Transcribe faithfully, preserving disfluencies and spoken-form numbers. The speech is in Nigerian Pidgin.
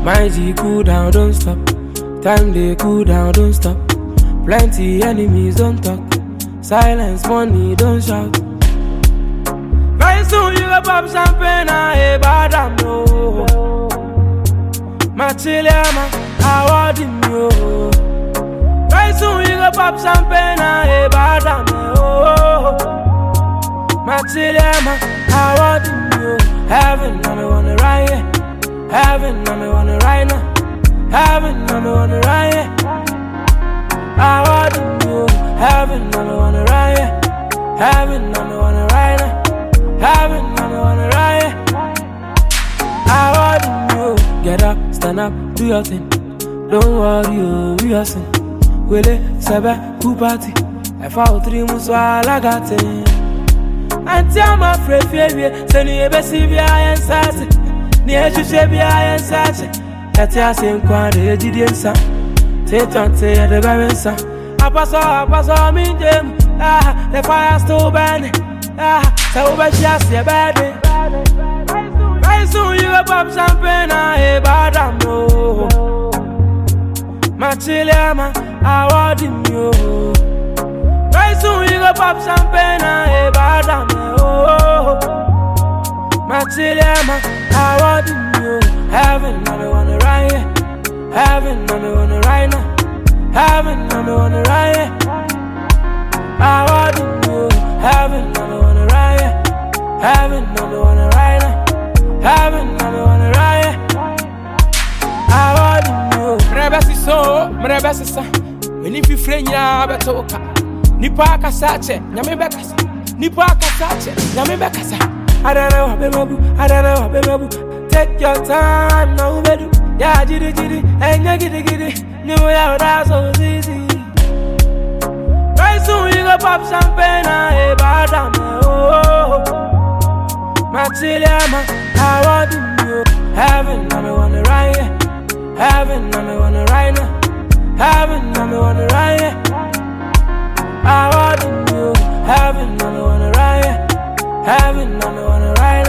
My G cool down, don't stop. Time they cool down, don't stop. Plenty enemies, don't talk. Silence, money, don't shout. Very soon you go pop champagne and a bad am no. Machiliama, I want him yo. Very soon you go pop champagne and a bad am no. Machiliama, I want him yo. Heaven, I'm wanna ride here. Heaven, I'm wanna ride now. Heaven, I'm wanna ride here. I want him yo. Heaven, I'm wanna ride here. Heaven, I'm wanna ride now. Heaven, I'm wanna ride here. I want him yo. Get up, stand up, do your thing. Don't worry, yo, we are sin. Wele, sebe, who party? I found three months while I got it. Auntie, I'm afraid, fear, send you a baby, I am sassy. Near to shabby, I am sassy. That's your same quantity, didn't say. Take on, say, the very son. I pass all, I pass all, me, them. Ah, the fire still burning. Ah, so much, yes, your baby. Very soon you go pop champagne and a bad am no. Machiliama, I want him yo. Very soon you go pop champagne and a bad am no. Machiliama, I want him yo. Heaven, I'm wanna ride here. Heaven, I'm wanna ride now. Heaven, I'm wanna ride here. I want him yo. Heaven, I'm wanna ride here. Heaven, I'm wanna ride now. Heaven, I'm wanna ride here. I want him yo. Mrebesi so, mrebesi sa. Wenifi frenya betoka. Nipa kasache, nyame bekasa. Nipa kasache, nyame bekasa. I don't know, baby, I don't know, baby. Take your time, now, baby. Yeah, jitty, jitty, and ya giddy, giddy. New out, that's so easy. Very soon you go pop champagne and a bad am oh. Machiliama, I want him yo. Heaven, I'm wanna ride here. Heaven, I'm wanna ride now. Heaven, I'm wanna ride here. I want him yo. Heaven, I'm wanna ride here. Heaven, I'm wanna ride